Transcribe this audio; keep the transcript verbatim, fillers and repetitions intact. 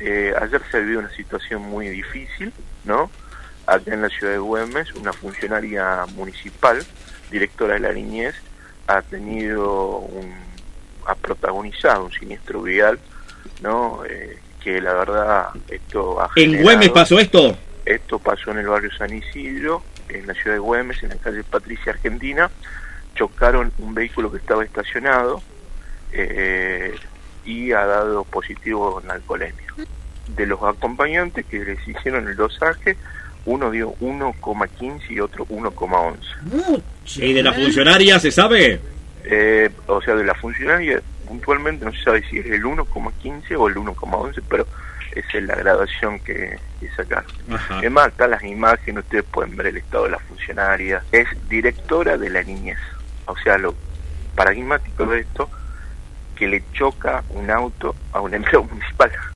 eh, ayer se vivió una situación muy difícil, ¿no? Acá en la ciudad de Güemes, una funcionaria municipal, directora de la niñez, ha tenido un, ha protagonizado un siniestro vial, ¿no? Eh, que la verdad esto ha ¿En generado, Güemes pasó esto? Esto pasó en el barrio San Isidro, en la ciudad de Güemes, en la calle Patricia Argentina. Chocaron un vehículo que estaba estacionado eh, y ha dado positivo en alcoholemia. De los acompañantes que les hicieron el dosaje, uno dio uno coma quince y otro uno coma once. ¿Y de la funcionaria se sabe? Eh, o sea, de la funcionaria puntualmente no se sabe si es el uno coma quince o el uno coma once, pero esa es la graduación que, que sacaron. Además, están las imágenes, ustedes pueden ver el estado de la funcionaria. Es directora de la niñez. O sea, lo paradigmático de esto, que le choca un auto a un empleado municipal.